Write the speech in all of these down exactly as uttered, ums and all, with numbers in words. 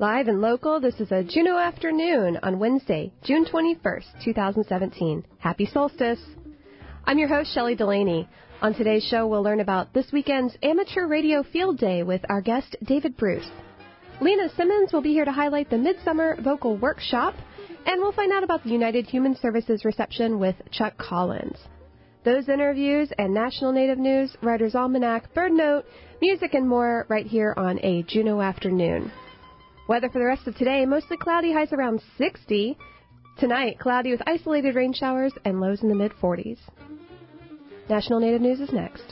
Live and local, this is a Juneau afternoon on Wednesday, June twenty-first, twenty seventeen. Happy solstice! I'm your host, Shelley Delaney. On today's show, we'll learn about this weekend's Amateur Radio Field Day with our guest, David Bruce. Lena Simmons will be here to highlight the Midsummer Vocal Workshop, and we'll find out about the United Human Services reception with Chuck Collins. Those interviews and National Native News, Writer's Almanac, Bird Note, music, and more right here on a Juneau afternoon. Weather for the rest of today, mostly cloudy, highs around sixty. Tonight, cloudy with isolated rain showers and lows in the mid-forties. National Native News is next.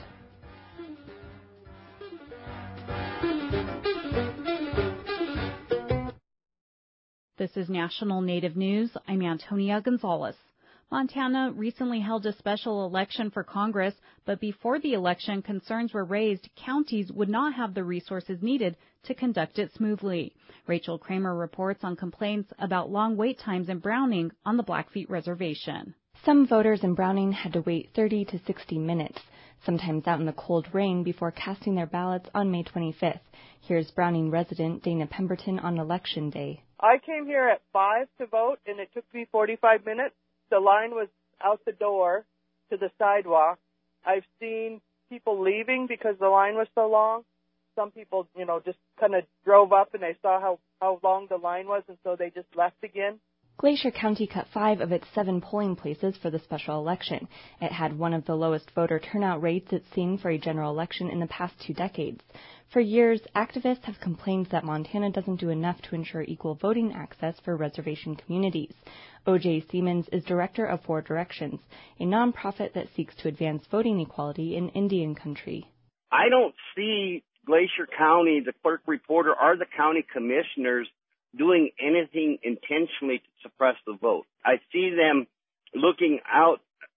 This is National Native News. I'm Antonia Gonzalez. Montana recently held a special election for Congress, but before the election, concerns were raised counties would not have the resources needed to conduct it smoothly. Rachel Kramer reports on complaints about long wait times in Browning on the Blackfeet Reservation. Some voters in Browning had to wait thirty to sixty minutes, sometimes out in the cold rain, before casting their ballots on May twenty-fifth. Here's Browning resident Dana Pemberton on Election Day. I came here at five to vote, and it took me forty-five minutes. The line was out the door to the sidewalk. I've seen people leaving because the line was so long. Some people, you know, just kind of drove up and they saw how, how long the line was, and so they just left again. Glacier County cut five of its seven polling places for the special election. It had one of the lowest voter turnout rates it's seen for a general election in the past two decades. For years, activists have complained that Montana doesn't do enough to ensure equal voting access for reservation communities. O J Siemens is director of Four Directions, a nonprofit that seeks to advance voting equality in Indian country. I don't see Glacier County, the clerk reporter, or the county commissioners doing anything intentionally to suppress the vote. I see them looking out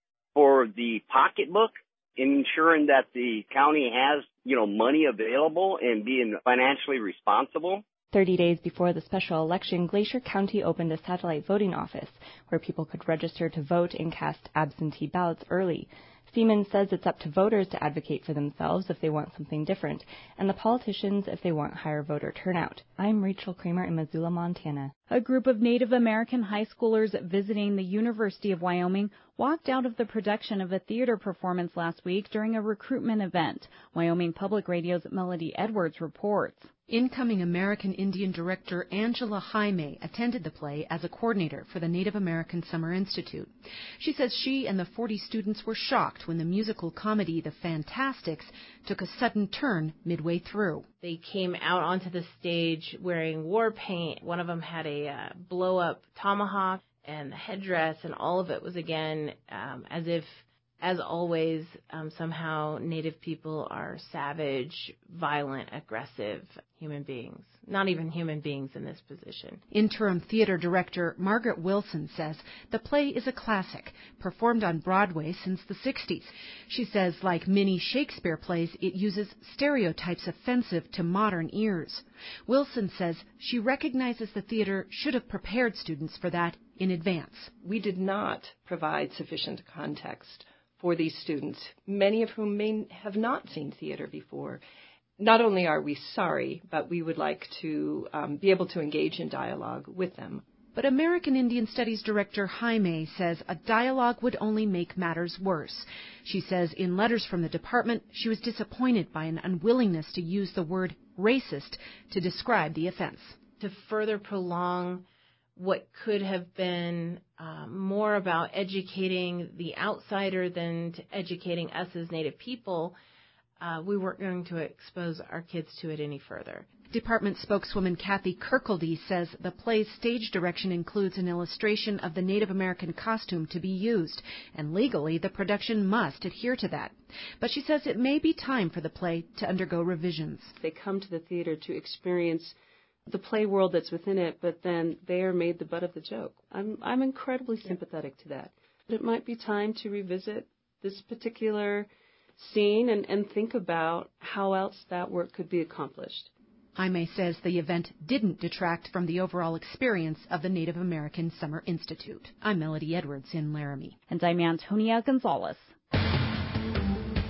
for the pocketbook, ensuring that the county has, you know, money available and being financially responsible. Thirty days before the special election, Glacier County opened a satellite voting office where people could register to vote and cast absentee ballots early. Siemens says it's up to voters to advocate for themselves if they want something different, and the politicians if they want higher voter turnout. I'm Rachel Kramer in Missoula, Montana. A group of Native American high schoolers visiting the University of Wyoming walked out of the production of a theater performance last week during a recruitment event. Wyoming Public Radio's Melody Edwards reports. Incoming American Indian director Angela Jaime attended the play as a coordinator for the Native American Summer Institute. She says she and the forty students were shocked when the musical comedy The Fantastics took a sudden turn midway through. They came out onto the stage wearing war paint. One of them had a uh, blow-up tomahawk and the headdress, and all of it was, again, um, as if, as always, um, somehow Native people are savage, violent, aggressive human beings. Not even human beings in this position. Interim theater director Margaret Wilson says the play is a classic, performed on Broadway since the sixties. She says, like many Shakespeare plays, it uses stereotypes offensive to modern ears. Wilson says she recognizes the theater should have prepared students for that in advance. We did not provide sufficient context for these students, many of whom may have not seen theater before. Not only are we sorry, but we would like to um, be able to engage in dialogue with them. But American Indian Studies Director Jaime says a dialogue would only make matters worse. She says in letters from the department, she was disappointed by an unwillingness to use the word racist to describe the offense. To further prolong what could have been uh, more about educating the outsider than to educating us as Native people, uh, we weren't going to expose our kids to it any further. Department spokeswoman Kathy Kirkaldie says the play's stage direction includes an illustration of the Native American costume to be used, and legally the production must adhere to that. But she says it may be time for the play to undergo revisions. They come to the theater to experience the play world that's within it, but then they are made the butt of the joke. I'm I'm incredibly sympathetic to that. But it might be time to revisit this particular scene and, and think about how else that work could be accomplished. Jaime says the event didn't detract from the overall experience of the Native American Summer Institute. I'm Melody Edwards in Laramie. And I'm Antonia Gonzalez.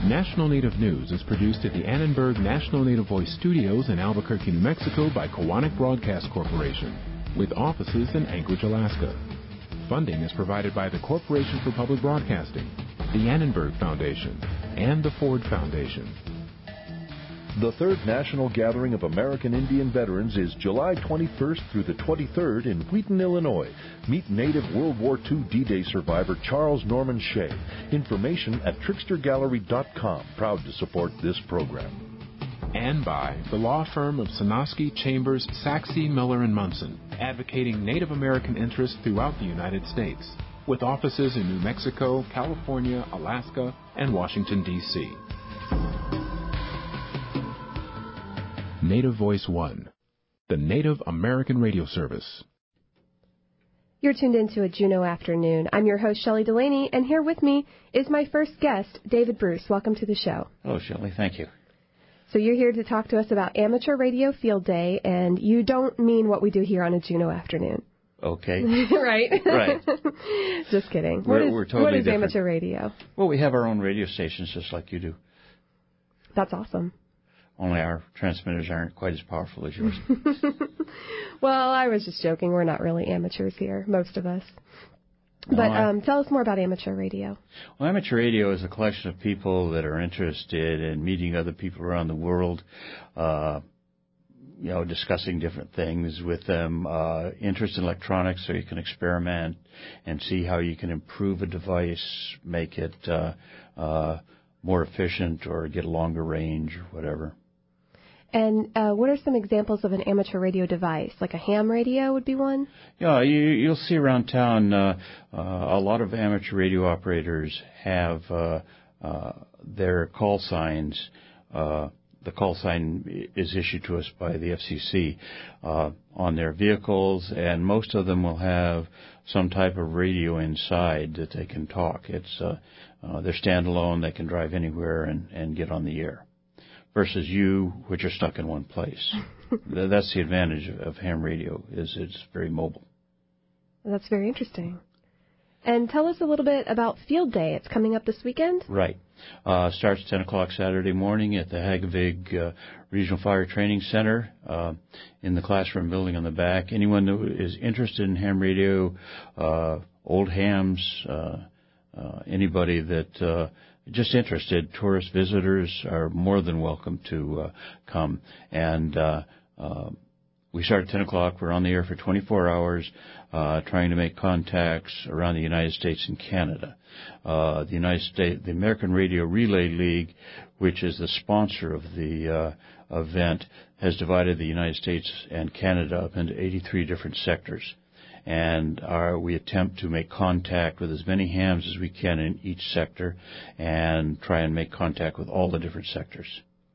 National Native News is produced at the Annenberg National Native Voice Studios in Albuquerque, New Mexico by Kowanek Broadcast Corporation, with offices in Anchorage, Alaska. Funding is provided by the Corporation for Public Broadcasting, the Annenberg Foundation, and the Ford Foundation. The third National Gathering of American Indian Veterans is July twenty-first through the twenty-third in Wheaton, Illinois. Meet native World War Two D-Day survivor Charles Norman Shea. Information at trickster gallery dot com. Proud to support this program. And by the law firm of Sonosky, Chambers, Saxe, Miller and Munson, advocating Native American interests throughout the United States, with offices in New Mexico, California, Alaska, and Washington, D C Native Voice One, the Native American radio service. You're tuned into a Juneau Afternoon. I'm your host, Shelley Delaney, and here with me is my first guest, David Bruce. Welcome to the show. Hello, Shelley. Thank you. So you're here to talk to us about Amateur Radio Field Day, and you don't mean what we do here on a Juneau Afternoon. Okay. Right? Right. Just kidding. We're, what is, we're totally what is different. Amateur radio? Well, we have our own radio stations just like you do. That's awesome. Only our transmitters aren't quite as powerful as yours. Well, I was just joking. We're not really amateurs here, most of us. No, But I, um, tell us more about amateur radio. Well, amateur radio is a collection of people that are interested in meeting other people around the world, uh, you know, discussing different things with them, uh, interest in electronics so you can experiment and see how you can improve a device, make it uh, uh, more efficient or get a longer range or whatever. And uh, what are some examples of an amateur radio device? Like a ham radio would be one? Yeah, you, you'll see around town uh, uh, a lot of amateur radio operators have uh, uh, their call signs. Uh, the call sign is issued to us by the F C C uh, on their vehicles, and most of them will have some type of radio inside that they can talk. It's uh, uh, they're standalone; they can drive anywhere and, and get on the air. Versus you, which are stuck in one place. That's the advantage of, of ham radio, is it's very mobile. That's very interesting. And tell us a little bit about Field Day. It's coming up this weekend? Right. Uh, starts at ten o'clock Saturday morning at the Hagevig uh, Regional Fire Training Center uh, in the classroom building on the back. Anyone who is interested in ham radio, uh, old hams, uh, uh, anybody that... Uh, Just interested, tourist visitors are more than welcome to uh, come. And uh, uh, we start at ten o'clock. We're on the air for twenty-four hours, uh, trying to make contacts around the United States and Canada. Uh, the United States, the American Radio Relay League, which is the sponsor of the uh, event, has divided the United States and Canada up into eighty-three different sectors. And our, we attempt to make contact with as many hams as we can in each sector and try and make contact with all the different sectors.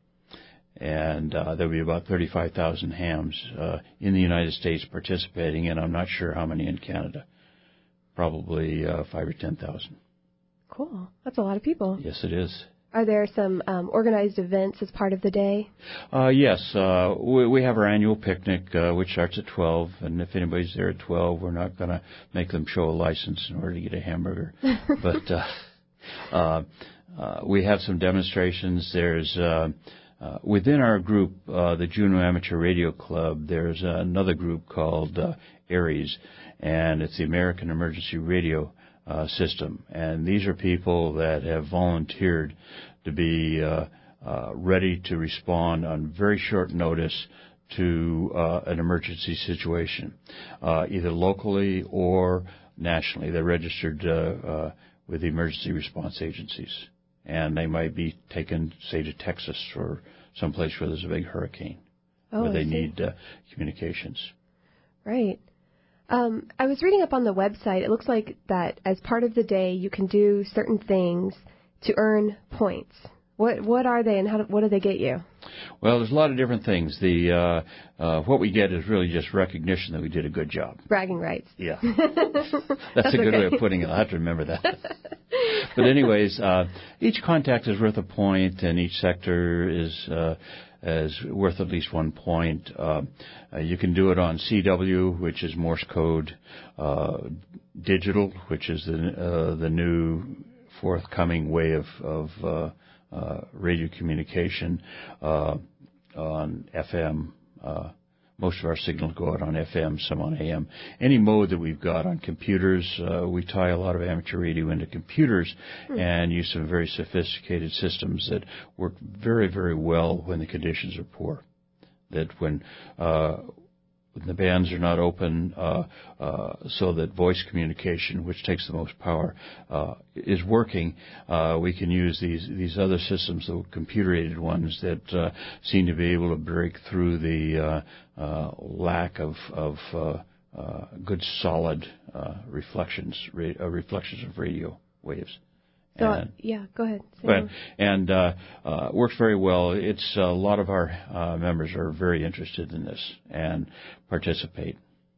And uh, there will be about thirty-five thousand hams uh, in the United States participating, and I'm not sure how many in Canada. Probably uh, five or ten thousand. Cool. That's a lot of people. Yes, it is. Are there some um, organized events as part of the day? Uh, yes. Uh, we, we have our annual picnic, uh, which starts at twelve, and if anybody's there at twelve, we're not going to make them show a license in order to get a hamburger. But uh, uh, uh, we have some demonstrations. There's uh, uh, within our group, uh, the Juneau Amateur Radio Club, there's another group called uh, ARES, and it's the American Emergency Radio Uh, system, and these are people that have volunteered to be uh, uh, ready to respond on very short notice to uh, an emergency situation, uh, either locally or nationally. They're registered uh, uh, with the emergency response agencies, and they might be taken, say, to Texas or someplace where there's a big hurricane, oh, where they I see. need uh, communications. Right. Um, I was reading up on the website. It looks like that as part of the day, you can do certain things to earn points. What what are they, and how do, what do they get you? Well, there's a lot of different things. The uh, uh, what we get is really just recognition that we did a good job. Bragging rights. Yeah, that's, that's a good okay. way of putting it. I have to remember that. But anyways, uh, each contact is worth a point, and each sector is uh, is worth at least one point. Uh, uh, you can do it on C W, which is Morse code, uh, digital, which is the uh, the new forthcoming way of of uh, uh, radio communication uh, on F M. Uh, most of our signals go out on F M, some on A M. Any mode that we've got on computers, uh, we tie a lot of amateur radio into computers hmm. and use some very sophisticated systems that work very, very well when the conditions are poor. That when uh, when the bands are not open, uh, uh, so that voice communication, which takes the most power, uh, is working, uh, we can use these these other systems, the computer-aided ones, that uh, seem to be able to break through the uh, uh, lack of of uh, uh, good solid uh, reflections ra- uh, reflections of radio waves. So, and, yeah, go ahead. But, and uh, uh, works very well. It's a lot of our uh, members are very interested in this and participate.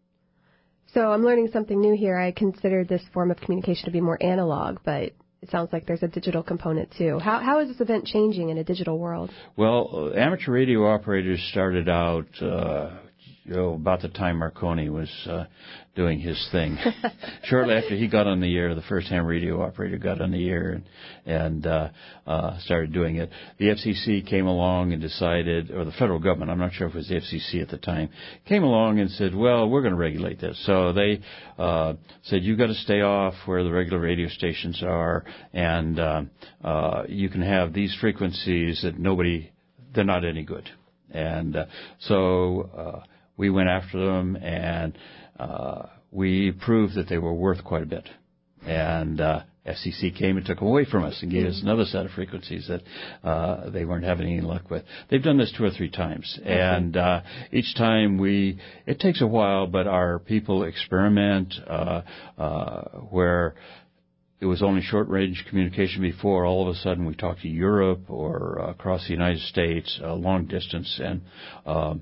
So I'm learning something new here. I considered this form of communication to be more analog, but it sounds like there's a digital component too. How how is this event changing in a digital world? Well, uh, amateur radio operators started out uh, you know, about the time Marconi was uh, doing his thing. Shortly after he got on the air, the first ham radio operator got on the air and, and uh, uh, started doing it. The F C C came along and decided, or the federal government, I'm not sure if it was the F C C at the time, came along and said, well, we're going to regulate this. So they uh, said, you've got to stay off where the regular radio stations are, and uh, uh, you can have these frequencies that nobody, they're not any good. And uh, so... Uh, We went after them, and uh, we proved that they were worth quite a bit. And uh, F C C came and took them away from us and gave us another set of frequencies that uh, they weren't having any luck with. They've done this two or three times, and uh, each time we, it takes a while, but our people experiment uh, uh, where it was only short-range communication before. All of a sudden, we talk to Europe or uh, across the United States, uh, long distance, and um,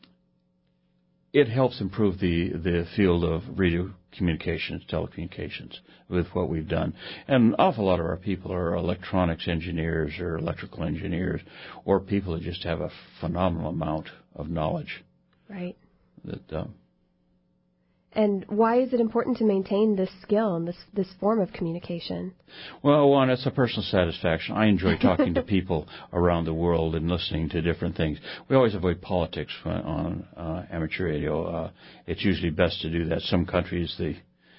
it helps improve the, the field of radio communications, telecommunications, with what we've done. And an awful lot of our people are electronics engineers or electrical engineers, or people that just have a phenomenal amount of knowledge. Right. That. Um, And why is it important to maintain this skill and this, this form of communication? Well, one, it's a personal satisfaction. I enjoy talking to people around the world and listening to different things. We always avoid politics on uh, amateur radio. Uh, it's usually best to do that. Some countries, they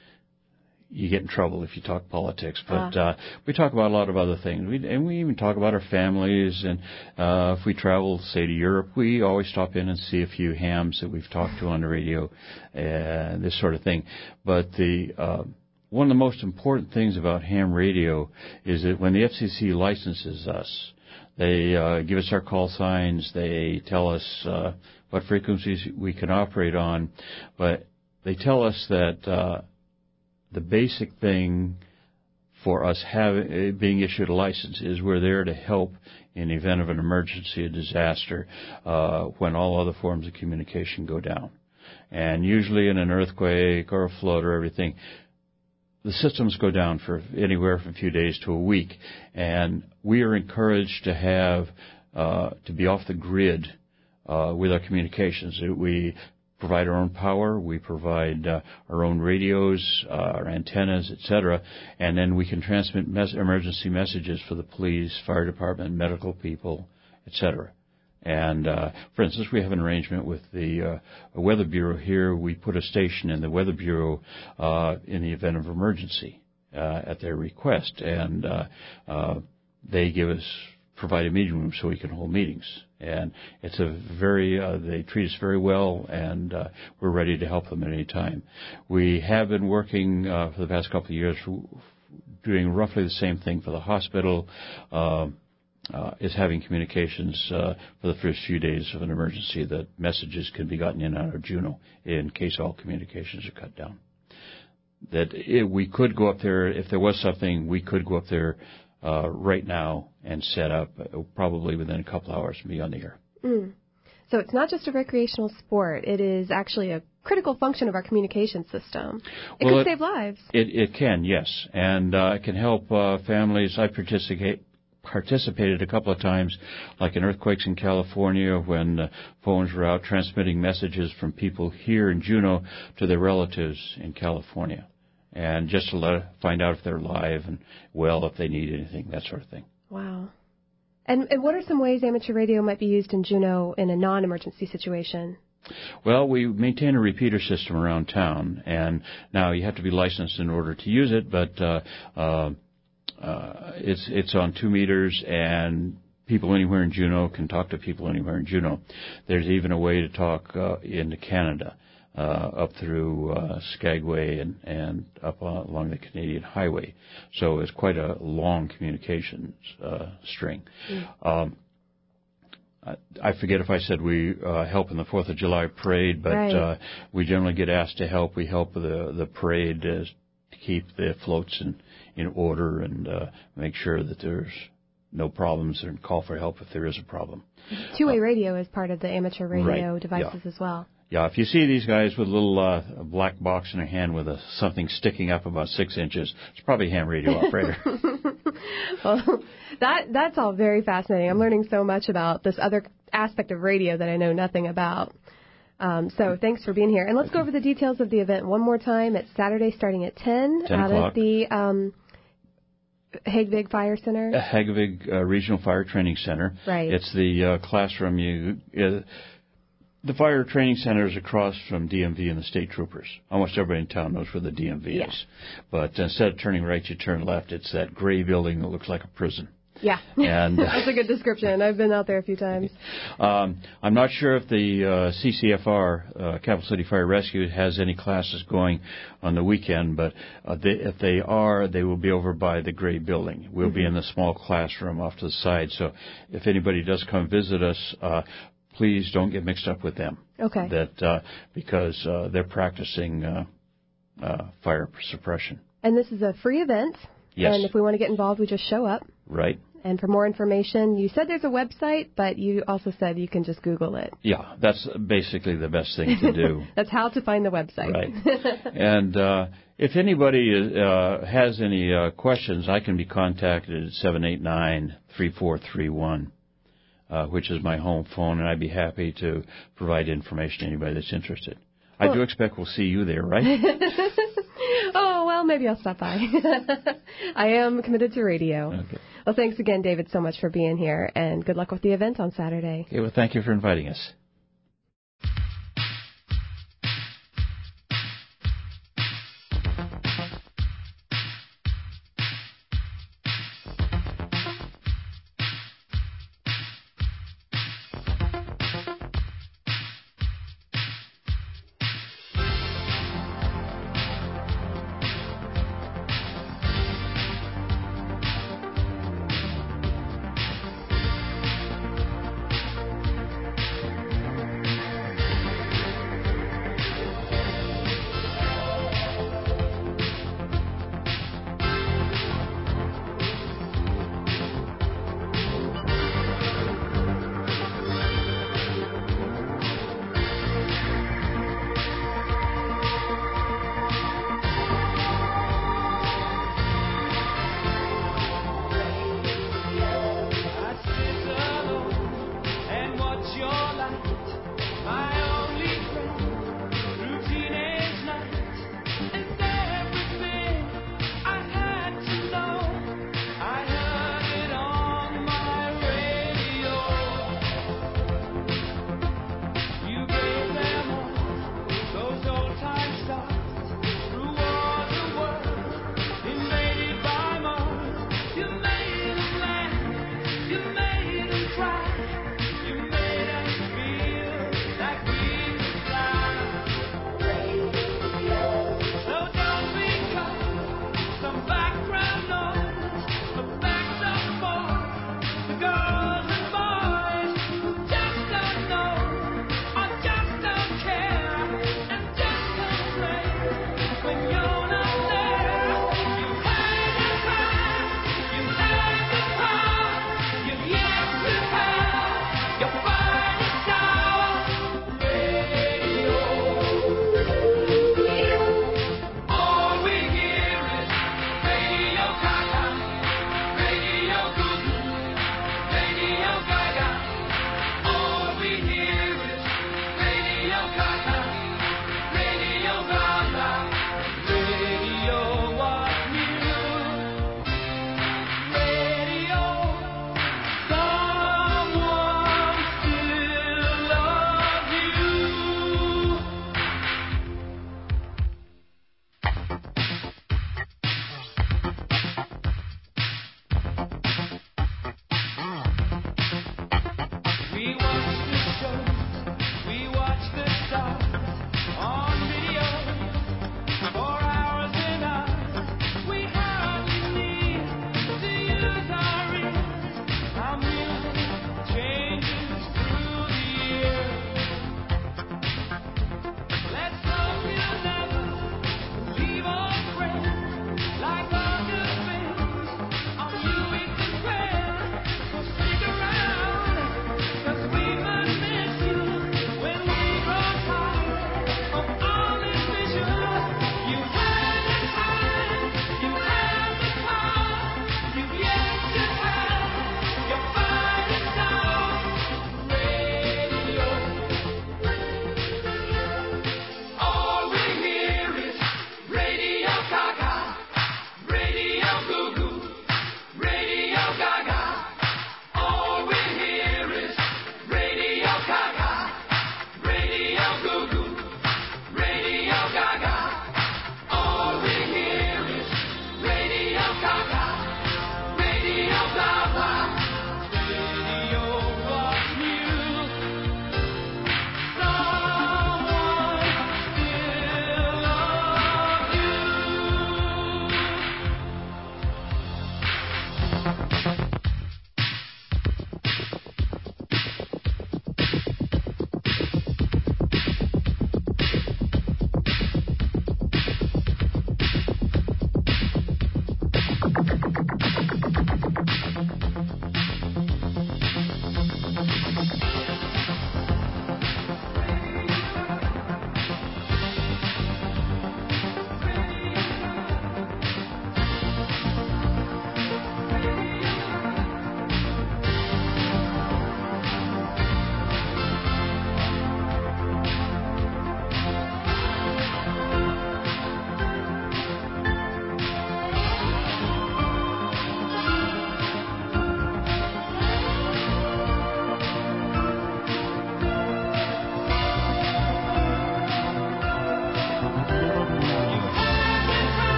you get in trouble if you talk politics. But uh, we talk about a lot of other things. We, and we even talk about our families. And uh, if we travel, say, to Europe, we always stop in and see a few hams that we've talked to on the radio, and this sort of thing. But the uh, one of the most important things about ham radio is that when the F C C licenses us, they uh, give us our call signs. They tell us uh, what frequencies we can operate on. But they tell us that uh, the basic thing for us having, being issued a license is we're there to help in the event of an emergency, a disaster, uh, when all other forms of communication go down. And usually in an earthquake or a flood or everything, the systems go down for anywhere from a few days to a week. And we are encouraged to have, uh, to be off the grid uh, with our communications. We provide our own power, we provide uh, our own radios, uh, our antennas, et cetera, and then we can transmit mes- emergency messages for the police, fire department, medical people, et cetera. And, uh, for instance, we have an arrangement with the uh, Weather Bureau here. We put a station in the Weather Bureau uh, in the event of emergency uh, at their request, and uh, uh, they give us, provide a meeting room so we can hold meetings. And it's a very, uh, they treat us very well, and uh, we're ready to help them at any time. We have been working uh, for the past couple of years doing roughly the same thing for the hospital, uh, uh, is having communications uh, for the first few days of an emergency that messages can be gotten in out of Juneau in case all communications are cut down. That if we could go up there, if there was something, we could go up there Uh, right now and set up uh, probably within a couple hours and be on the air. Mm. So it's not just a recreational sport. It is actually a critical function of our communication system. It well, can it, save lives. It, it can, yes. And uh, it can help uh, families. I participate, participated a couple of times, like in earthquakes in California, when the phones were out transmitting messages from people here in Juneau to their relatives in California. And just to let, find out if they're alive and well, if they need anything, that sort of thing. Wow. And, and what are some ways amateur radio might be used in Juneau in a non-emergency situation? Well, we maintain a repeater system around town, and now you have to be licensed in order to use it, but uh, uh, uh, it's it's on two meters, and people anywhere in Juneau can talk to people anywhere in Juneau. There's even a way to talk uh, into Canada, uh, up through uh, Skagway and, and up uh, along the Canadian Highway. So it's quite a long communications uh, string. Mm. Um, I forget if I said we uh, help in the Fourth of July parade, but right. uh, we generally get asked to help. We help the the parade uh, to keep the floats in, in order and uh, make sure that there's no problems and call for help if there is a problem. Two-way uh, radio is part of the amateur radio right. devices yeah. as well. Yeah, if you see these guys with a little uh, a black box in their hand with a, something sticking up about six inches, it's probably a ham radio operator. Well, that that's all very fascinating. I'm learning so much about this other aspect of radio that I know nothing about. Um, so thanks for being here. And let's go over the details of the event one more time. It's Saturday starting at ten, ten out o'clock. at the um, Hagevig Fire Center. Uh, Hagevig uh, Regional Fire Training Center. Right. It's the uh, classroom you... Uh, The fire training center is across from D M V and the state troopers. Almost everybody in town knows where the D M V yeah. is. But instead of turning right, you turn left. It's that gray building that looks like a prison. Yeah, and, uh, that's a good description. I've been out there a few times. Um, I'm not sure if the uh, C C F R, uh, Capital City Fire Rescue, has any classes going on the weekend, but uh, they, if they are, they will be over by the gray building. We'll mm-hmm. be in the small classroom off to the side. So if anybody does come visit us, uh, please don't get mixed up with them. Okay. That uh, because uh, they're practicing uh, uh, fire suppression. And this is a free event. Yes. And if we want to get involved, we just show up. Right. And for more information, you said there's a website, but you also said you can just Google it. Yeah, that's basically the best thing to do. That's how to find the website. Right. And uh, if anybody uh, has any uh, questions, I can be contacted at seven eight nine, three four three one. Uh, which is my home phone, and I'd be happy to provide information to anybody that's interested. Well, I do expect we'll see you there, right? Oh, well, maybe I'll stop by. I am committed to radio. Okay. Well, thanks again, David, so much for being here, and good luck with the event on Saturday. Okay, well, thank you for inviting us.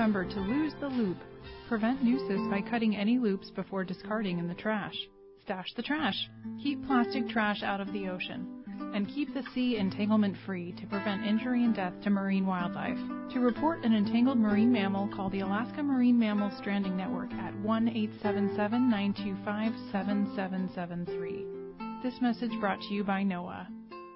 remember to lose the loop. Prevent nooses by cutting any loops before discarding in the trash. Stash the trash. Keep plastic trash out of the ocean. And keep the sea entanglement free to prevent injury and death to marine wildlife. To report an entangled marine mammal, call the Alaska Marine Mammal Stranding Network at one eight seven seven, nine two five, seven seven seven three. This message brought to you by NOAA.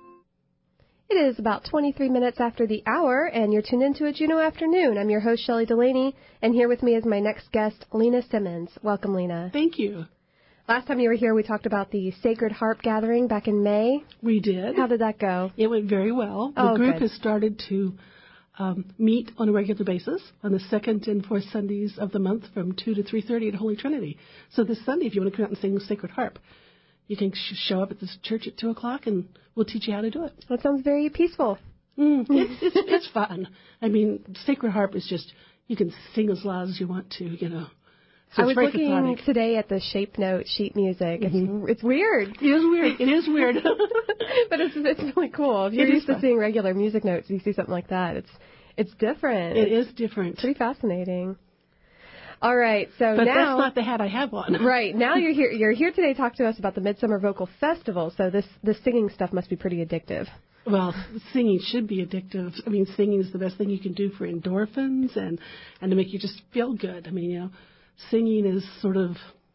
It is about twenty-three minutes after the hour, and you're tuned into a Juneau Afternoon. I'm your host, Shelley Delaney, and here with me is my next guest, Lena Simmons. Welcome, Lena. Thank you. Last time you were here, we talked about the Sacred Harp Gathering back in May. We did. How did that go? It went very well. The oh, group good. has started to um, meet on a regular basis on the second and fourth Sundays of the month from two to three thirty at Holy Trinity. So this Sunday, if you want to come out and sing Sacred Harp, you can sh- show up at this church at two o'clock, and we'll teach you how to do it. That sounds very peaceful. Mm, it's, it's, it's fun. I mean, Sacred Harp is just, you can sing as loud as you want to, you know. So I was looking cathartic. today at the shape note sheet music. Mm-hmm. It's it's weird. It is weird. It is weird. But it's it's really cool. If you're it used to fun. seeing regular music notes, you see something like that. It's it's different. It is different. It's pretty fascinating. All right, so but now that's not the hat I have on. Right now you're here. You're here today to talk to us about the Midsummer Vocal Festival. So this this singing stuff must be pretty addictive. Well, singing should be addictive. I mean, singing is the best thing you can do for endorphins and and to make you just feel good. I mean, you know. Singing is sort of,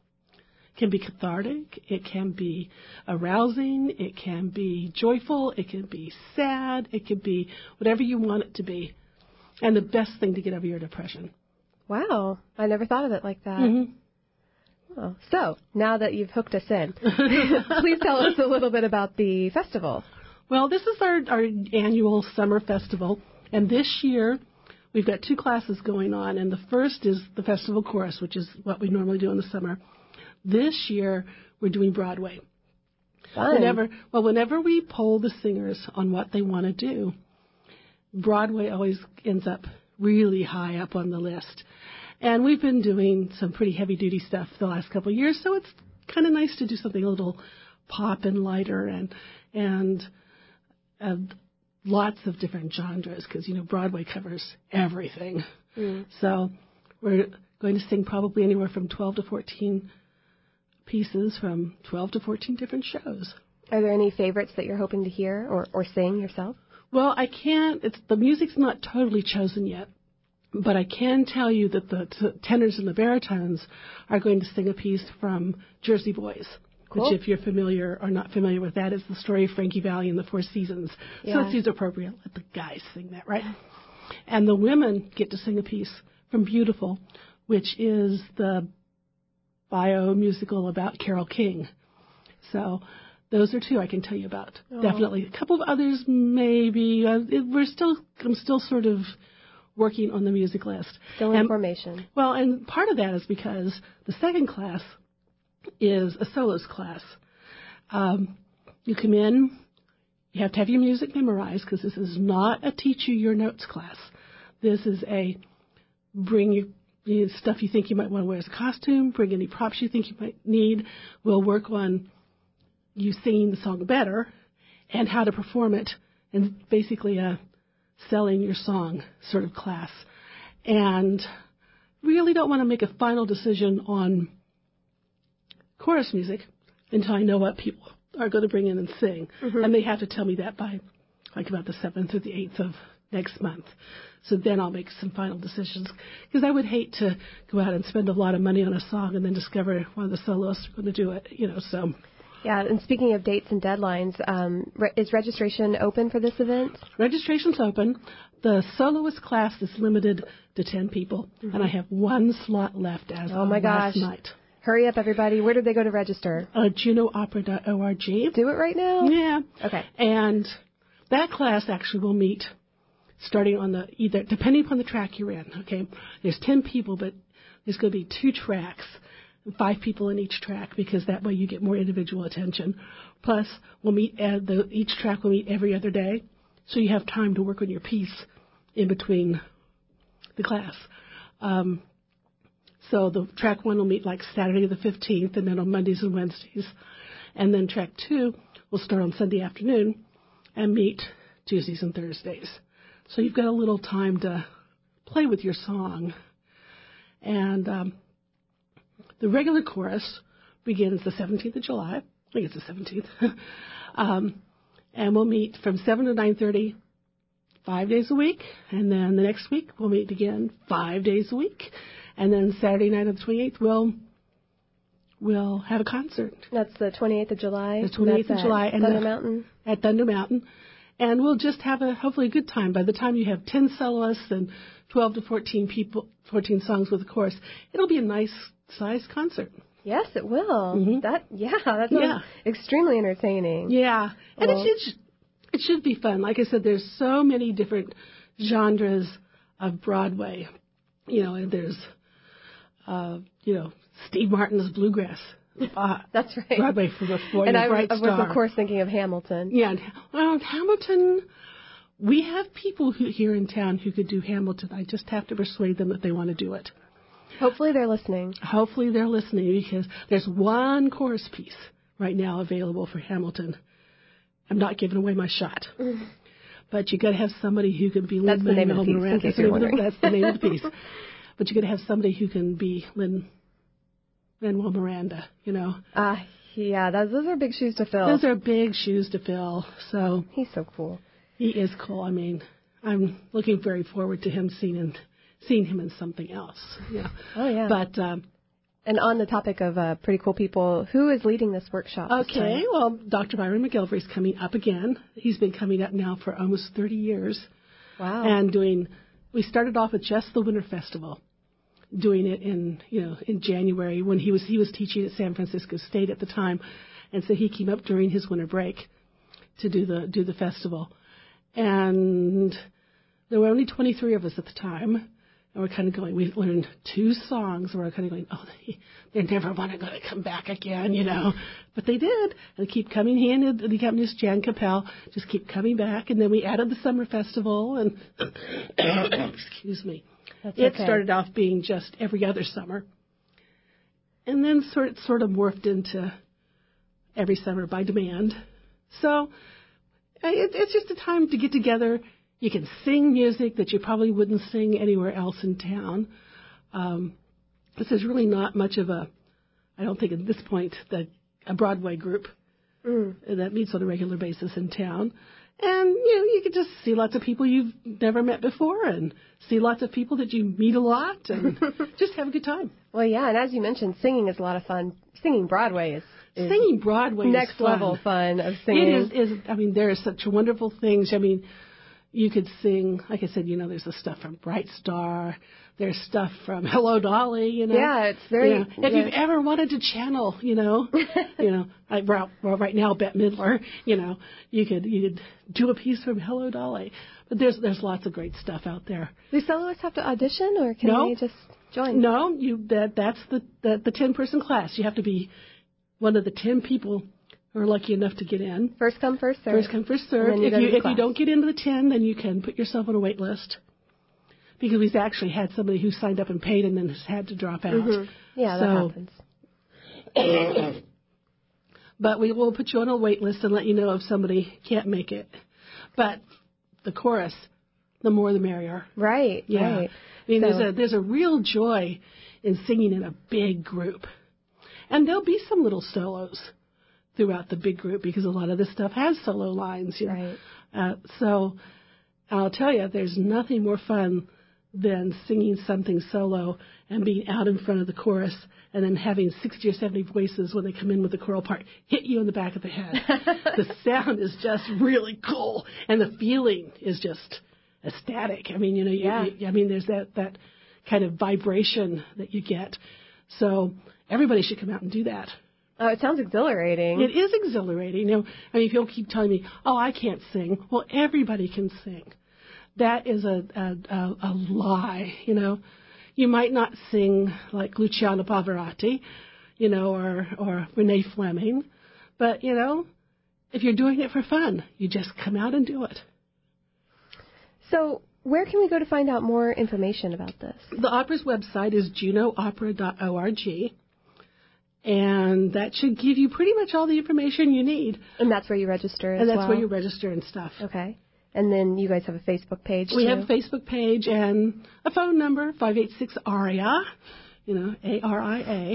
can be cathartic, it can be arousing, it can be joyful, it can be sad, it can be whatever you want it to be. And the best thing to get over your depression. Wow, I never thought of it like that. Mm-hmm. Oh, so, now that you've hooked us in, please tell us a little bit about the festival. Well, this is our, our annual summer festival, and this year we've got two classes going on, and the first is the festival chorus, which is what we normally do in the summer. This year, we're doing Broadway. Fun. Whenever, well, whenever we poll the singers on what they want to do, Broadway always ends up really high up on the list. And we've been doing some pretty heavy-duty stuff the last couple of years, so it's kind of nice to do something a little pop and lighter and and uh, lots of different genres, because, you know, Broadway covers everything. Mm. So we're going to sing probably anywhere from twelve to fourteen pieces from twelve to fourteen different shows. Are there any favorites that you're hoping to hear or, or sing yourself? Well, I can't. It's, the music's not totally chosen yet, but I can tell you that the t- tenors and the baritones are going to sing a piece from Jersey Boys. Cool. Which, if you're familiar or not familiar with that, is the story of Frankie Valli and the Four Seasons. Yeah. So it seems appropriate. Let the guys sing that, right? And the women get to sing a piece from Beautiful, which is the bio musical about Carole King. So those are two I can tell you about. Oh. Definitely. A couple of others, maybe. Uh, it, we're still, I'm still sort of working on the music list. Still in formation. Well, and part of that is because the second class is a solos class. Um, you come in, you have to have your music memorized, because this is not a teach you your notes class. This is a bring your, your stuff you think you might want to wear as a costume, bring any props you think you might need. We'll work on you singing the song better and how to perform it, and basically a selling your song sort of class. And really don't want to make a final decision on chorus music until I know what people are going to bring in and sing. Mm-hmm. And they have to tell me that by like about the seventh or the eighth of next month. So then I'll make some final decisions. Because I would hate to go out and spend a lot of money on a song and then discover one of the soloists are going to do it, you know, so. Yeah, and speaking of dates and deadlines, um, re- is registration open for this event? Registration's open. The soloist class is limited to ten people, mm-hmm. and I have one slot left as oh of my last gosh. night. Hurry up, everybody. Where do they go to register? Uh, juneau opera dot org. Do it right now? Yeah. Okay. And that class actually will meet starting on the, either, depending upon the track you're in, okay? There's ten people, but there's going to be two tracks, five people in each track, because that way you get more individual attention. Plus, we'll meet, uh, the, each track will meet every other day, so you have time to work on your piece in between the class. Um, So the track one will meet like Saturday the fifteenth, and then on Mondays and Wednesdays. And then track two will start on Sunday afternoon and meet Tuesdays and Thursdays. So you've got a little time to play with your song. And um, the regular chorus begins the seventeenth of July. I think it's the seventeenth. um, and we'll meet from seven to nine thirty, five days a week. And then the next week, we'll meet again five days a week. And then Saturday night on the twenty-eighth, we'll, we'll have a concert. That's the twenty-eighth of July? The twenty-eighth of July. At Thunder the, Mountain? At Thunder Mountain. And we'll just have a, hopefully, a good time. By the time you have ten soloists and twelve to fourteen people, fourteen songs with a chorus, it'll be a nice sized concert. Yes, it will. Mm-hmm. That, yeah, that sounds yeah. extremely entertaining. Yeah. And well, it should, it should be fun. Like I said, there's so many different genres of Broadway. You know, and there's, uh, you know, Steve Martin's Bluegrass. Uh, That's right. Broadway for the for And the I Bright was, Star. of course, thinking of Hamilton. Yeah. And, well, Hamilton, we have people who, here in town who could do Hamilton. I just have to persuade them that they want to do it. Hopefully they're listening. Hopefully they're listening, because there's one chorus piece right now available for Hamilton. I'm not giving away my shot. Mm. But you got to have somebody who can be That's Lin the name of the piece, Miranda. in case you're wondering. That's the name of the piece. But you got to have somebody who can be Lin Manuel Miranda, you know. Ah, uh, yeah, those, those are big shoes to fill. Those are big shoes to fill. So he's so cool. He is cool. I mean, I'm looking very forward to him seeing in, seeing him in something else. Yeah. Oh yeah. But um, and on the topic of uh, pretty cool people, who is leading this workshop? Okay. This time? Well, Doctor Byron McGilvery is coming up again. He's been coming up now for almost thirty years. Wow. And doing. We started off with just the Winter Festival, doing it in you know in January when he was he was teaching at San Francisco State at the time, and so he came up during his winter break to do the do the festival. And there were only twenty-three of us at the time, and we're kind of going, we learned two songs, and we're kind of going, oh, they, they're never going to come back again, you know. But they did, and they keep coming. He and the accompanist Jan Capel just keep coming back, and then we added the summer festival, and excuse me, That's it okay. started off being just every other summer, and then sort sort of morphed into every summer by demand. So it, it's just a time to get together. You can sing music that you probably wouldn't sing anywhere else in town. Um, this is really not much of a, I don't think at this point, that a Broadway group mm. that meets on a regular basis in town. And, you know, you can just see lots of people you've never met before and see lots of people that you meet a lot and just have a good time. Well, yeah, and as you mentioned, singing is a lot of fun. Singing Broadway is, is singing Broadway next is fun. level fun of singing. It is, is, I mean, there are such wonderful things. I mean, you could sing, like I said, you know, there's the stuff from Bright Star. There's stuff from Hello Dolly, you know. Yeah, it's very... You know, if yeah. you've ever wanted to channel, you know, you know, I, well, right now, Bette Midler, you know, you could you could do a piece from Hello Dolly. But there's there's lots of great stuff out there. Do soloists have to audition, or can no. they just join? No, you that that's the the, the ten-person class. You have to be one of the ten people who are lucky enough to get in. First come, first serve. First come, first serve. You if you if class. you don't get into the ten, then you can put yourself on a wait list. Because we've actually had somebody who signed up and paid and then has had to drop out. Mm-hmm. Yeah, so, that happens. But we will put you on a wait list and let you know if somebody can't make it. But the chorus, the more the merrier. Right, yeah. right. I mean, so, there's a there's a real joy in singing in a big group. And there'll be some little solos throughout the big group because a lot of this stuff has solo lines. You know? Right. Uh, so I'll tell you, there's nothing more fun than singing something solo and being out in front of the chorus and then having sixty or seventy voices when they come in with the choral part hit you in the back of the head. The sound is just really cool, and the feeling is just ecstatic. I mean, you know, you, yeah. you, I mean, there's that, that kind of vibration that you get. So everybody should come out and do that. Oh, it sounds exhilarating. It is exhilarating. You know, I mean, if you'll keep telling me, oh, I can't sing. Well, everybody can sing. That is a, a, a, a lie, you know. You might not sing like Luciano Pavarotti, you know, or, or Renee Fleming, but, you know, if you're doing it for fun, you just come out and do it. So where can we go to find out more information about this? The opera's website is juno opera dot org, and that should give you pretty much all the information you need. And that's where you register as well? And that's well? where you register and stuff. Okay. And then you guys have a Facebook page, We too? have a Facebook page and a phone number, five eight six ARIA, you know, A R I A.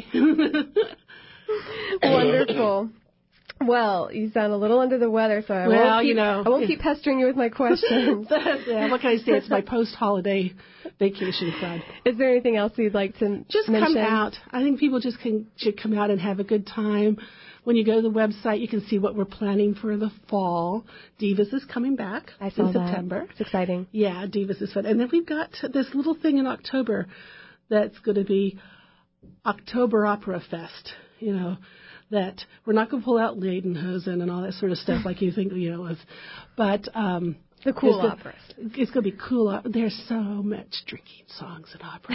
Wonderful. Well, you sound a little under the weather, so I well, won't keep, you know, I won't keep pestering you with my questions. Yeah, what can I say? It's my post-holiday vacation fun. Is there anything else you'd like to just mention? Come out. I think people just can should come out and have a good time. When you go to the website, you can see what we're planning for the fall. Divas is coming back I saw in that. September. It's exciting. Yeah, Divas is fun. And then we've got this little thing in October that's going to be October Opera Fest, you know, that we're not going to pull out Lederhosen and all that sort of stuff like you think, you know, of, but um, the cool it's operas. Gonna, it's going to be cool. Op- There's so much drinking songs in opera.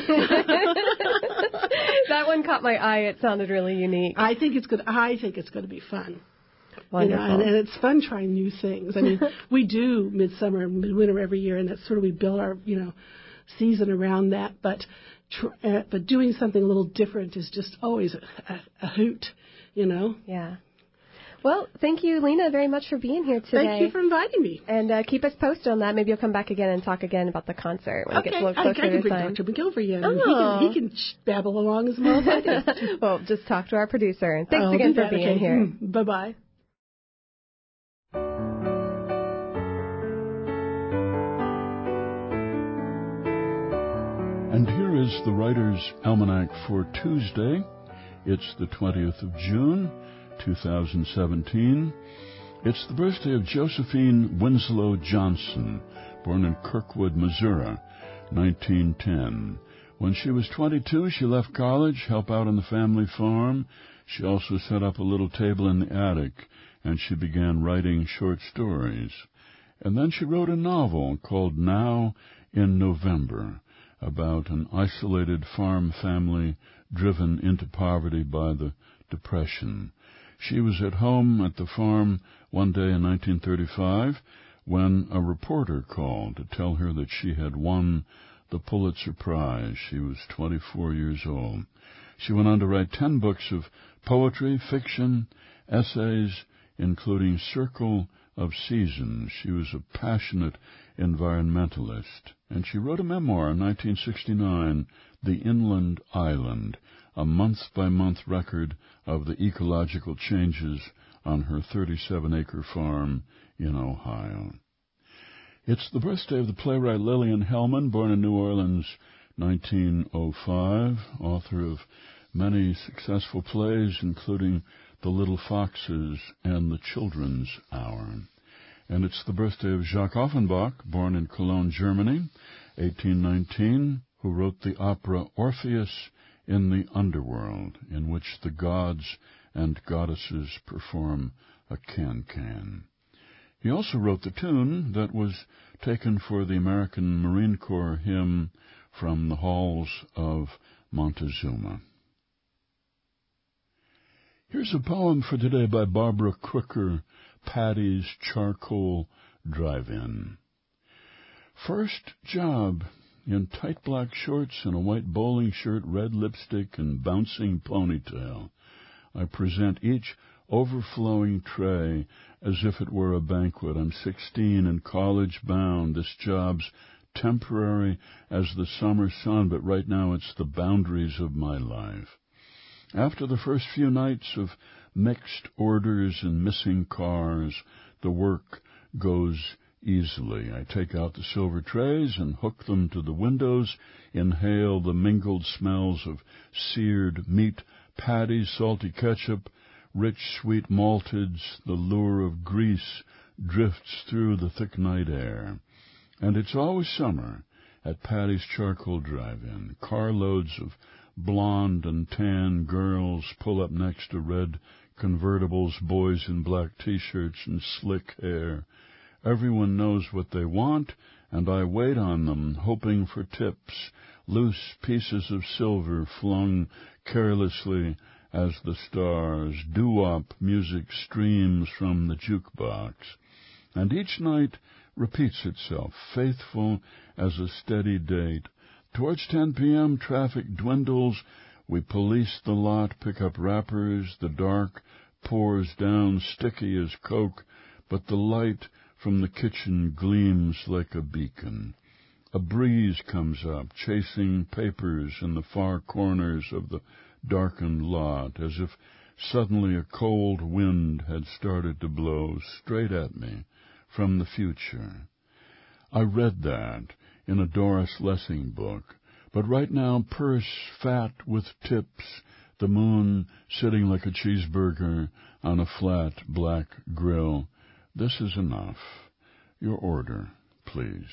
That one caught my eye. It sounded really unique. I think it's good. I think it's going to be fun. Wonderful. You know, and, and it's fun trying new things. I mean, we do midsummer and midwinter every year, and that's sort of we build our, you know, season around that. But tr- uh, but doing something a little different is just always a, a, a hoot, you know. Yeah. Well, thank you, Lena, very much for being here today. Thank you for inviting me. And uh, keep us posted on that. Maybe you'll come back again and talk again about the concert when okay. it gets a little closer I, I can to bring time. Doctor McGilvery in. And Oh. He can, he can babble along as well as I do. Well, just talk to our producer. And thanks I'll again do for that. being okay. here. Mm, bye-bye. And here is the Writer's Almanac for Tuesday. It's the twentieth of June, two thousand seventeen. It's the birthday of Josephine Winslow Johnson, born in Kirkwood, Missouri, nineteen ten. When she was twenty-two, she left college, helped out on the family farm. She also set up a little table in the attic, and she began writing short stories. And then she wrote a novel called Now in November, about an isolated farm family driven into poverty by the Depression. She was at home at the farm one day in nineteen thirty-five when a reporter called to tell her that she had won the Pulitzer Prize. She was twenty-four years old. She went on to write ten books of poetry, fiction, essays, including Circle of Seasons. She was a passionate environmentalist, and she wrote a memoir in nineteen sixty-nine, The Inland Island, a month-by-month record of the ecological changes on her thirty-seven acre farm in Ohio. It's the birthday of the playwright Lillian Hellman, born in New Orleans, nineteen oh five, author of many successful plays, including The Little Foxes and The Children's Hour. And it's the birthday of Jacques Offenbach, born in Cologne, Germany, eighteen nineteen, who wrote the opera Orpheus in the Underworld, in which the gods and goddesses perform a can-can. He also wrote the tune that was taken for the American Marine Corps hymn From the Halls of Montezuma. Here's a poem for today by Barbara Crooker, Patty's Charcoal Drive-In. First job, in tight black shorts and a white bowling shirt, red lipstick, and bouncing ponytail. I present each overflowing tray as if it were a banquet. I'm sixteen and college-bound. This job's temporary as the summer sun, but right now it's the boundaries of my life. After the first few nights of mixed orders and missing cars, the work goes easily. I take out the silver trays and hook them to the windows, inhale the mingled smells of seared meat, patties, salty ketchup, rich sweet malteds. The lure of grease drifts through the thick night air. And it's always summer at Patty's Charcoal Drive-In. Carloads of blonde and tan girls pull up next to red convertibles, boys in black T-shirts and slick hair. Everyone knows what they want, and I wait on them, hoping for tips, loose pieces of silver flung carelessly as the stars. Doo-wop music streams from the jukebox. And each night repeats itself, faithful as a steady date. Towards ten p.m., traffic dwindles. We police the lot, pick up wrappers. The dark pours down, sticky as Coke, but the light from the kitchen gleams like a beacon. A breeze comes up, chasing papers in the far corners of the darkened lot, as if suddenly a cold wind had started to blow straight at me from the future. I read that in a Doris Lessing book, but right now, purse fat with tips, the moon sitting like a cheeseburger on a flat black grill. This is enough. Your order, please.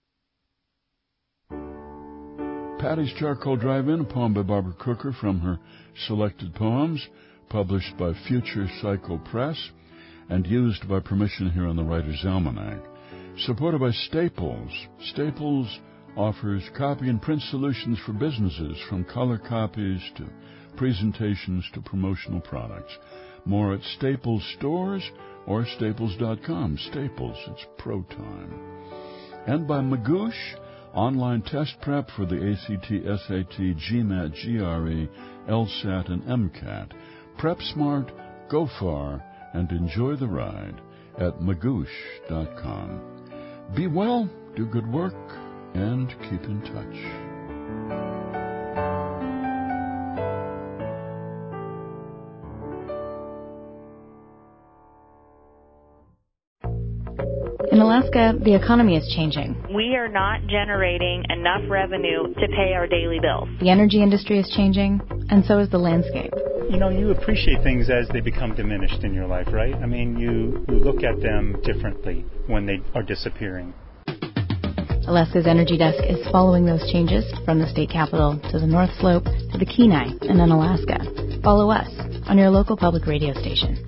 Patty's Charcoal Drive-In, a poem by Barbara Crooker from her Selected Poems, published by Future Cycle Press and used by permission here on the Writer's Almanac. Supported by Staples. Staples offers copy and print solutions for businesses, from color copies to presentations to promotional products. More at Staples stores or staples dot com. Staples, it's pro time. And by Magoosh, online test prep for the A C T, S A T, GMAT, G R E, LSAT, and MCAT. Prep smart, go far, and enjoy the ride at magoosh dot com. Be well, do good work, and keep in touch. In Alaska, the economy is changing. We are not generating enough revenue to pay our daily bills. The energy industry is changing, and so is the landscape. You know, you appreciate things as they become diminished in your life, right? I mean, you, you look at them differently when they are disappearing. Alaska's Energy Desk is following those changes from the state capital to the North Slope to the Kenai and in Alaska. Follow us on your local public radio station.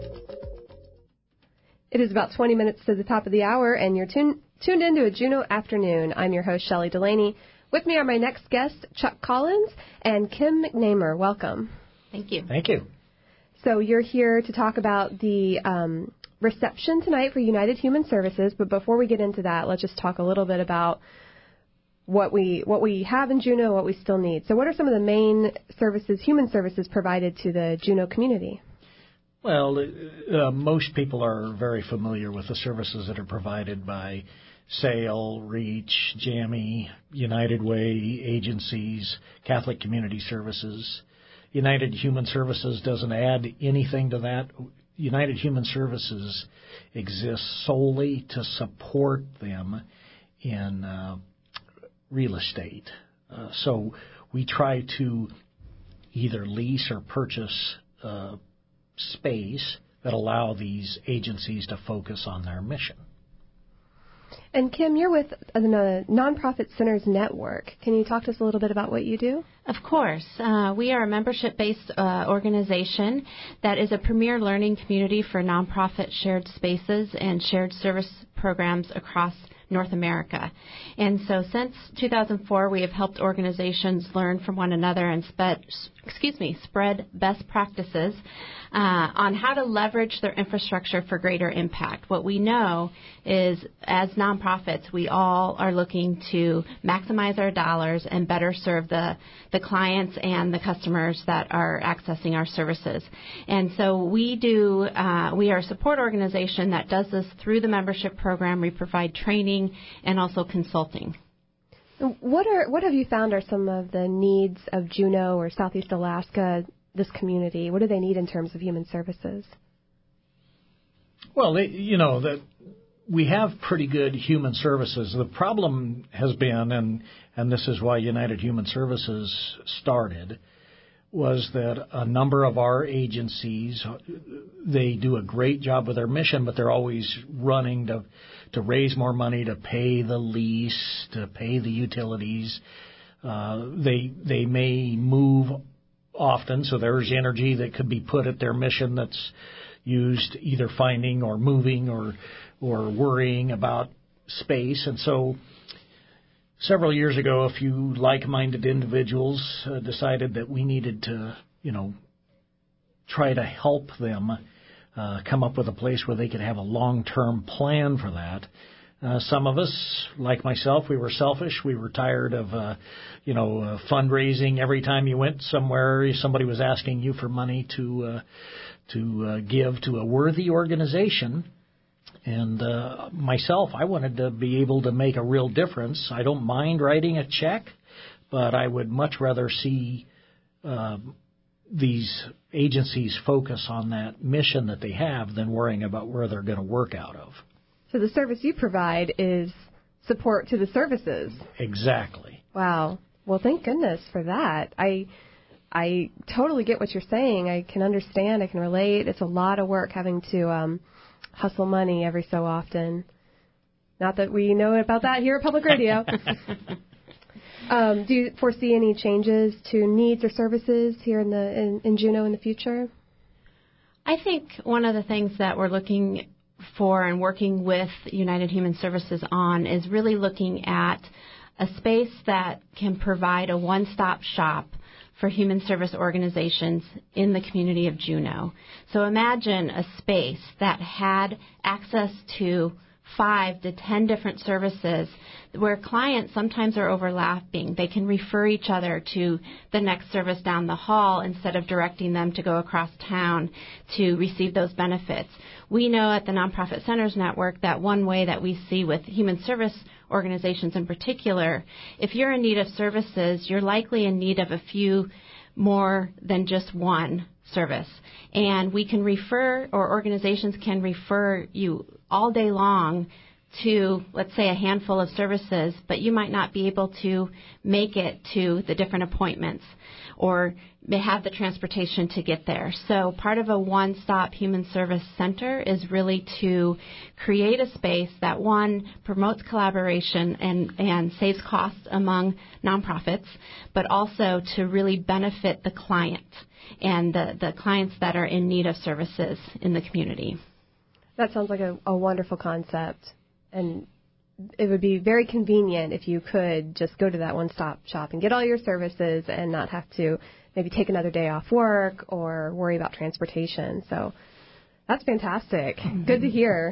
It is about twenty minutes to the top of the hour, and you're tun- tuned into a Juneau Afternoon. I'm your host, Shelley Delaney. With me are my next guests, Chuck Collins and Kim McNamer. Welcome. Thank you. Thank you. So you're here to talk about the um, reception tonight for United Human Services, but before we get into that, let's just talk a little bit about what we what we have in Juneau, what we still need. So what are some of the main services, human services, provided to the Juneau community? Well, uh, most people are very familiar with the services that are provided by SAIL, REACH, JAMI, United Way agencies, Catholic Community Services. United Human Services doesn't add anything to that. United Human Services exists solely to support them in uh, real estate. Uh, so we try to either lease or purchase uh, space that allow these agencies to focus on their mission. And Kim, you're with the Nonprofit Centers Network. Can you talk to us a little bit about what you do? Of course. Uh, we are a membership-based uh, organization that is a premier learning community for nonprofit shared spaces and shared service programs across North America. And so since two thousand four, we have helped organizations learn from one another and spread, excuse me, spread best practices uh, on how to leverage their infrastructure for greater impact. What we know is as nonprofits, we all are looking to maximize our dollars and better serve the, the clients and the customers that are accessing our services. And so we do, uh, we are a support organization that does this through the membership program. We provide training and also consulting. What are what have you found are some of the needs of Juneau or Southeast Alaska, this community? What do they need in terms of human services? Well, they, you know, that we have pretty good human services. The problem has been, and and this is why United Human Services started, was that a number of our agencies, they do a great job with their mission, but they're always running to to raise more money, to pay the lease, to pay the utilities. Uh, they they may move often, so there's energy that could be put at their mission that's used either finding or moving or or worrying about space. And so several years ago, a few like-minded individuals uh, decided that we needed to, you know, try to help them uh, come up with a place where they could have a long-term plan for that. Uh, some of us, like myself, we were selfish. We were tired of, uh, you know, uh, fundraising. Every time you went somewhere, somebody was asking you for money to uh, to uh, give to a worthy organization. And uh, myself, I wanted to be able to make a real difference. I don't mind writing a check, but I would much rather see uh, these agencies focus on that mission that they have than worrying about where they're going to work out of. So the service you provide is support to the services. Exactly. Wow. Well, thank goodness for that. I I totally get what you're saying. I can understand. I can relate. It's a lot of work having to um, hustle money every so often. Not that we know about that here at Public Radio. um, do you foresee any changes to needs or services here in the in, in Juneau in the future? I think one of the things that we're looking for and working with United Human Services on is really looking at a space that can provide a one-stop shop for human service organizations in the community of Juneau. So imagine a space that had access to five to ten different services where clients sometimes are overlapping. They can refer each other to the next service down the hall instead of directing them to go across town to receive those benefits. We know at the Nonprofit Centers Network that one way that we see with human service organizations in particular, if you're in need of services, you're likely in need of a few more than just one service. And we can refer, or organizations can refer you all day long to, let's say, a handful of services, but you might not be able to make it to the different appointments or may have the transportation to get there. So part of a one-stop human service center is really to create a space that, one, promotes collaboration and, and saves costs among nonprofits, but also to really benefit the client and the, the clients that are in need of services in the community. That sounds like a, a wonderful concept. And it would be very convenient if you could just go to that one-stop shop and get all your services and not have to maybe take another day off work or worry about transportation. So that's fantastic. Mm-hmm. Good to hear.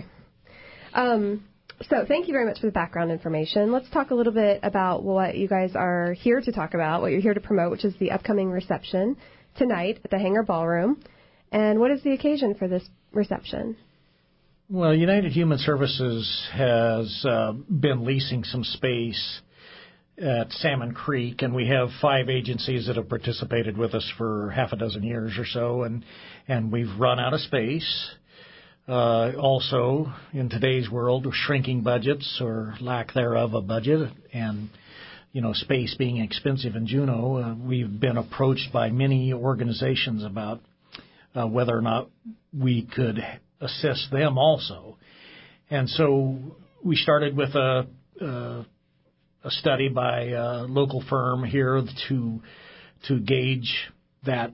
Um, so thank you very much for the background information. Let's talk a little bit about what you guys are here to talk about, what you're here to promote, which is the upcoming reception tonight at the Hangar Ballroom. And what is the occasion for this reception? Well, United Human Services has uh, been leasing some space at Salmon Creek, and we have five agencies that have participated with us for half a dozen years or so, and, and we've run out of space. Uh, also, in today's world, shrinking budgets or lack thereof a budget, and you know, space being expensive in Juneau, uh, we've been approached by many organizations about uh, whether or not we could assist them also. And so we started with a, uh, a study by a local firm here to to gauge that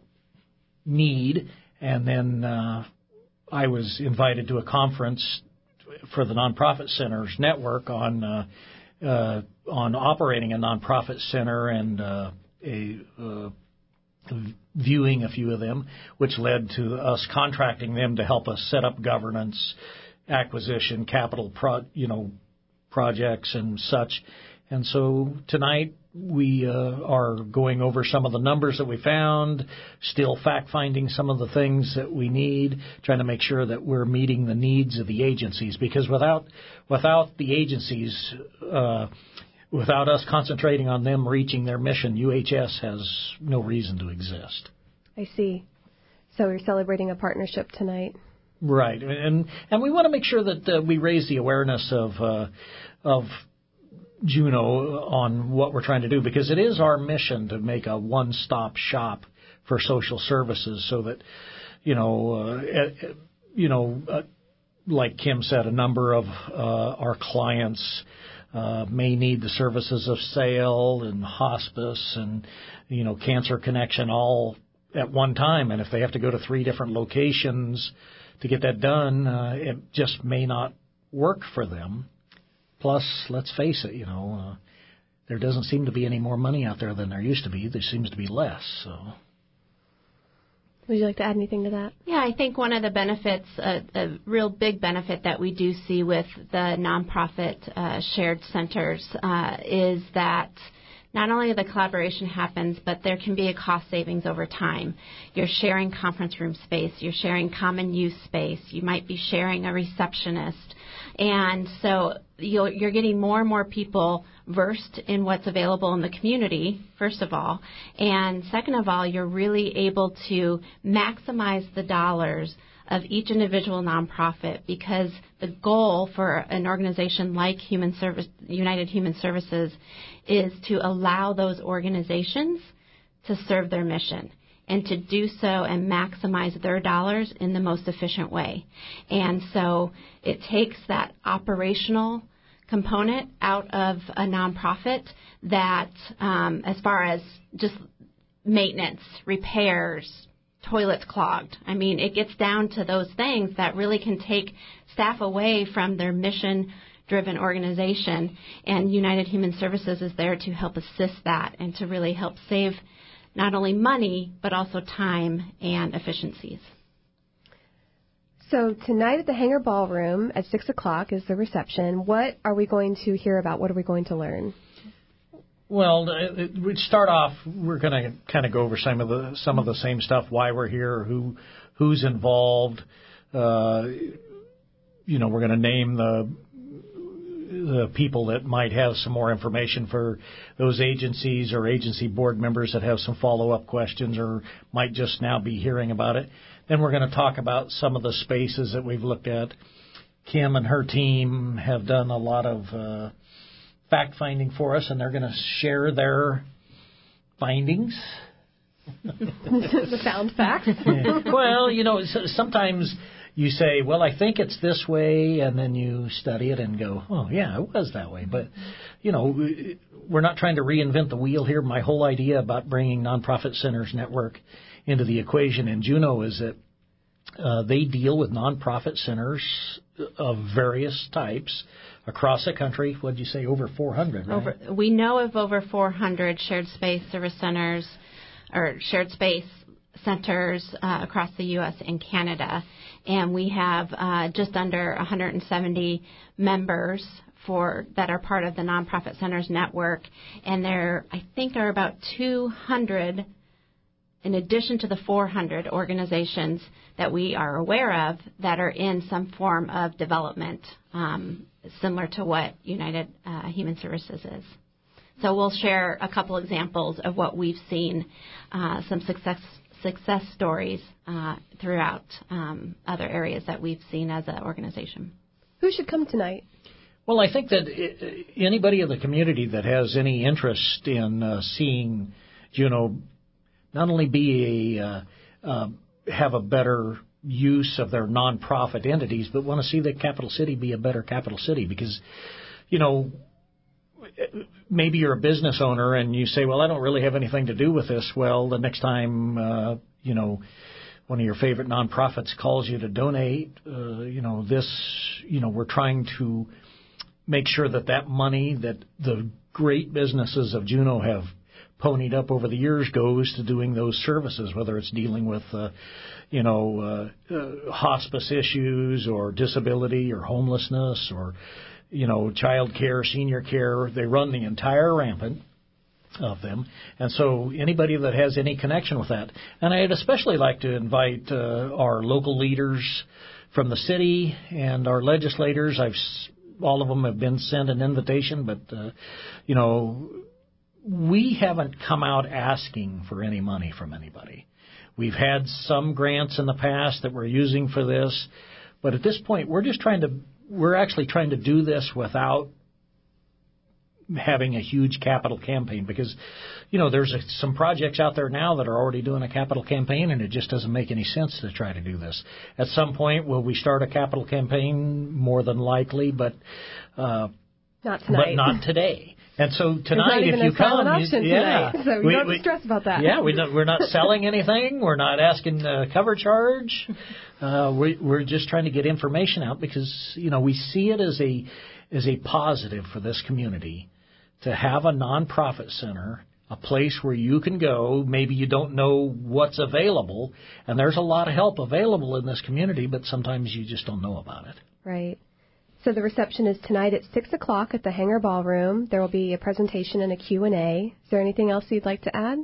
need, and then uh, I was invited to a conference for the Nonprofit Centers Network on uh, uh, on operating a nonprofit center and uh, a uh, viewing a few of them, which led to us contracting them to help us set up governance, acquisition, capital, pro, you know, projects and such. And so tonight we uh, are going over some of the numbers that we found, still fact-finding some of the things that we need, trying to make sure that we're meeting the needs of the agencies. Because without without the agencies, uh, without us concentrating on them reaching their mission, U H S has no reason to exist. I see. So we're celebrating a partnership tonight. Right, and and we want to make sure that uh, we raise the awareness of uh, of Juneau on what we're trying to do, because it is our mission to make a one-stop shop for social services, so that you know, uh, you know, uh, like Kim said, a number of uh, our clients Uh, may need the services of S A I L and hospice and, you know, Cancer Connection all at one time. And if they have to go to three different locations to get that done, uh, it just may not work for them. Plus, let's face it, you know, uh, there doesn't seem to be any more money out there than there used to be. There seems to be less, so. Would you like to add anything to that? Yeah, I think one of the benefits, uh, a real big benefit that we do see with the nonprofit uh, shared centers uh, is that not only the collaboration happens, but there can be a cost savings over time. You're sharing conference room space. You're sharing common use space. You might be sharing a receptionist. And so you're, you're getting more and more people versed in what's available in the community, first of all. And second of all, you're really able to maximize the dollars of each individual nonprofit, because the goal for an organization like Human Service, United Human Services is to allow those organizations to serve their mission and to do so and maximize their dollars in the most efficient way. And so it takes that operational component out of a nonprofit that, um, as far as just maintenance, repairs, toilets clogged. I mean, it gets down to those things that really can take staff away from their mission-driven organization, and United Human Services is there to help assist that and to really help save not only money, but also time and efficiencies. So tonight at the Hangar Ballroom at six o'clock is the reception. What are we going to hear about? What are we going to learn? Well, we start off. We're going to kind of go over some of the some of the same stuff. Why we're here, who who's involved. Uh, you know, we're going to name the the people that might have some more information for those agencies or agency board members that have some follow up questions or might just now be hearing about it. Then we're going to talk about some of the spaces that we've looked at. Kim and her team have done a lot of Uh, fact-finding for us, and they're going to share their findings. The sound facts. Well, you know, sometimes you say, well, I think it's this way, and then you study it and go, oh, yeah, it was that way. But, you know, we're not trying to reinvent the wheel here. My whole idea about bringing Nonprofit Centers Network into the equation in Juneau is that uh, they deal with nonprofit centers of various types across the country. What did you say, over four hundred, right? Over, we know of over four hundred shared space service centers or shared space centers uh, across the U S and Canada. And we have uh, just under one hundred seventy members for that are part of the Nonprofit Centers Network. And there, I think, are about two hundred, in addition to the four hundred organizations that we are aware of, that are in some form of development, um, similar to what United uh, Human Services is. So we'll share a couple examples of what we've seen, uh, some success success stories uh, throughout um, other areas that we've seen as an organization. Who should come tonight? Well, I think that anybody in the community that has any interest in uh, seeing Juneau not only be a uh, uh, have a better use of their nonprofit entities, but want to see the capital city be a better capital city, because, you know, maybe you're a business owner and you say, well, I don't really have anything to do with this. Well, the next time, uh, you know, one of your favorite nonprofits calls you to donate, uh, you know, this, you know, we're trying to make sure that that money that the great businesses of Juneau have ponied up over the years goes to doing those services, whether it's dealing with, uh, you know, uh, uh, hospice issues or disability or homelessness or, you know, child care, senior care. They run the entire rampant of them. And so anybody that has any connection with that. And I'd especially like to invite uh, our local leaders from the city and our legislators. I've all of them have been sent an invitation, but, uh, you know, we haven't come out asking for any money from anybody. We've had some grants in the past that we're using for this, but at this point, we're just trying to, we're actually trying to do this without having a huge capital campaign, because, you know, there's a, some projects out there now that are already doing a capital campaign, and it just doesn't make any sense to try to do this. At some point, will we start a capital campaign? More than likely, but uh, not tonight. But not today. And so tonight, if you come, option yeah, tonight, so you we, don't have we, to stress about that. Yeah, we don't, we're not selling anything. We're not asking uh, cover charge. Uh, we, we're just trying to get information out because, you know, we see it as a as a positive for this community to have a nonprofit center, a place where you can go. Maybe you don't know what's available, and there's a lot of help available in this community, but sometimes you just don't know about it. Right. So the reception is tonight at six o'clock at the Hangar Ballroom. There will be a presentation and a Q and A. Is there anything else you'd like to add?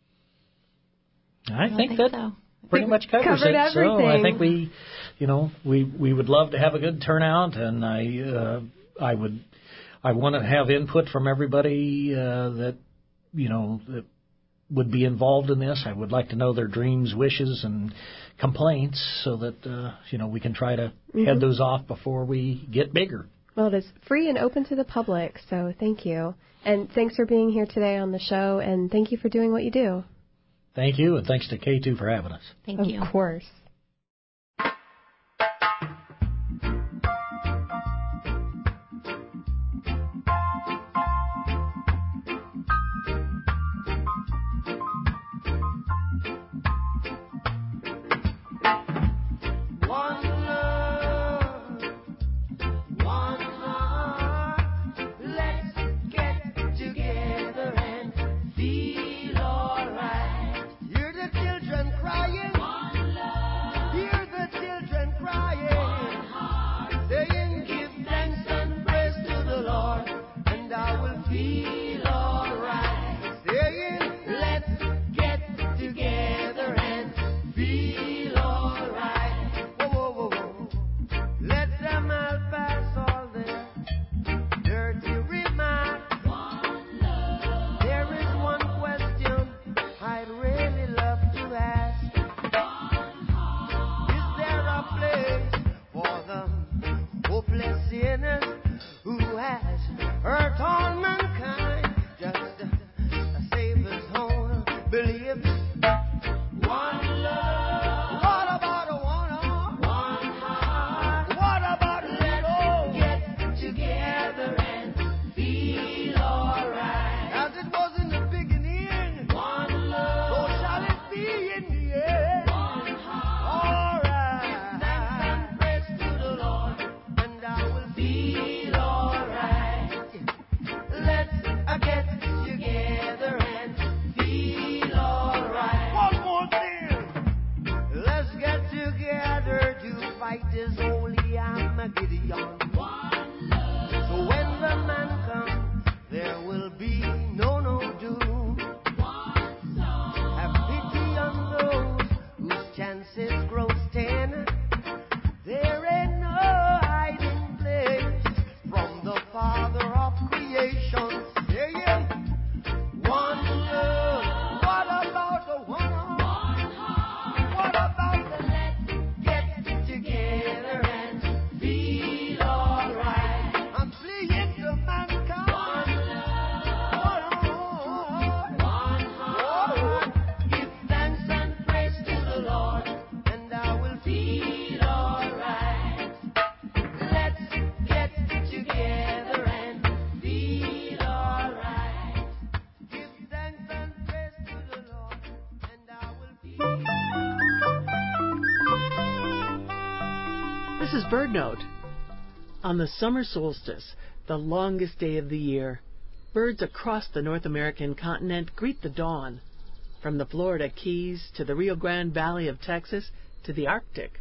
I, I think, think that so. pretty much covers Covered it. everything. So I think we, you know, we we would love to have a good turnout, and I uh, I would I want to have input from everybody uh, that you know that would be involved in this. I would like to know their dreams, wishes, and complaints, so that uh, you know we can try to Mm-hmm. head those off before we get bigger. Well, it is free and open to the public, so thank you. And thanks for being here today on the show, and thank you for doing what you do. Thank you, and thanks to K two for having us. Thank of you. Of course. This is Bird Note. On the summer solstice, the longest day of the year, birds across the North American continent greet the dawn, from the Florida Keys to the Rio Grande Valley of Texas to the Arctic.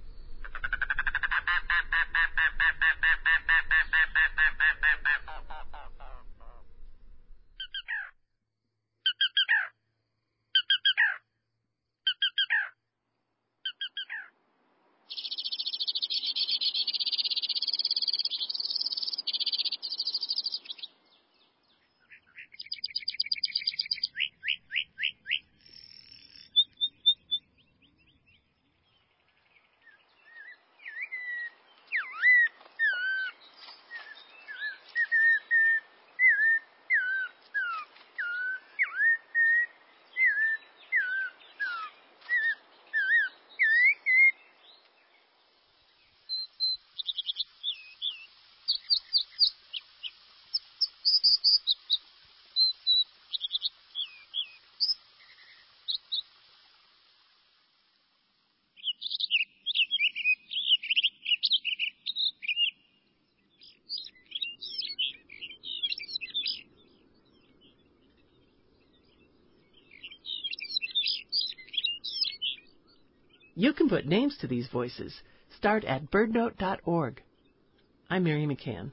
You can put names to these voices. Start at bird note dot org. I'm Mary McCann.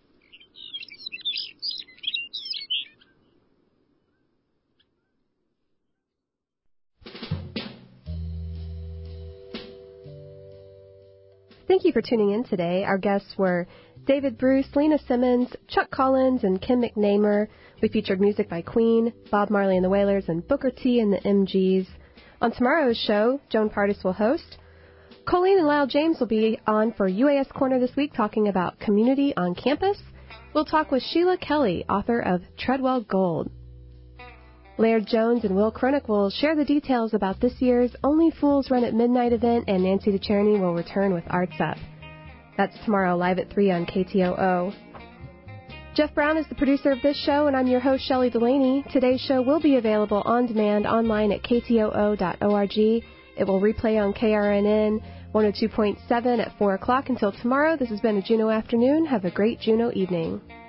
Thank you for tuning in today. Our guests were David Bruce, Lena Simmons, Chuck Collins, and Kim McNamer. We featured music by Queen, Bob Marley and the Wailers, and Booker T and the M Gs. On tomorrow's show, Joan Pardis will host. Colleen and Lyle James will be on for U A S Corner this week talking about community on campus. We'll talk with Sheila Kelly, author of Treadwell Gold. Laird Jones and Will Cronick will share the details about this year's Only Fools Run at Midnight event, and Nancy DeCherny will return with Arts Up. That's tomorrow, live at three on K T O O. Jeff Brown is the producer of this show, and I'm your host, Shelley Delaney. Today's show will be available on demand online at K T O O dot org. It will replay on K R N N one oh two point seven at four o'clock. Until tomorrow, this has been a Juneau Afternoon. Have a great Juneau evening.